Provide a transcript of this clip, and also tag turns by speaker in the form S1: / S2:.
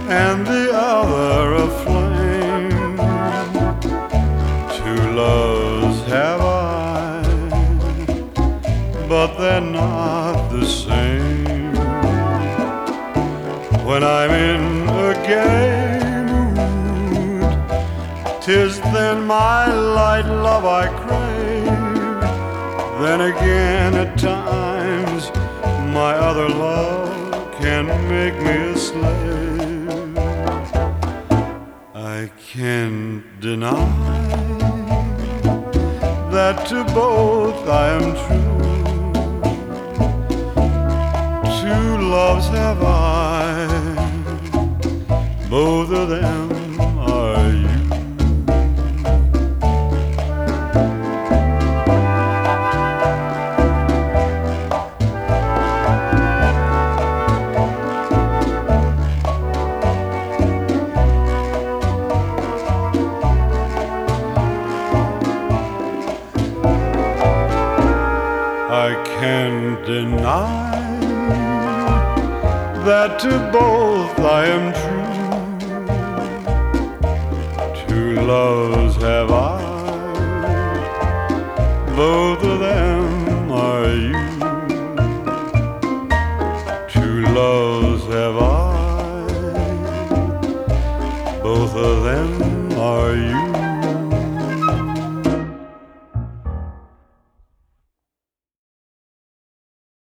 S1: and the other a flame. Two loves have I, but they're not the same. When I'm in a gay mood, 'tis then my light love I crave. Then again at times my other love can make me a slave. I can't deny that to both I am true. Two loves have I, both of them are you. I can't deny that to both I am true. Two loves have I, both of them are you. Two loves have I, both of them are you.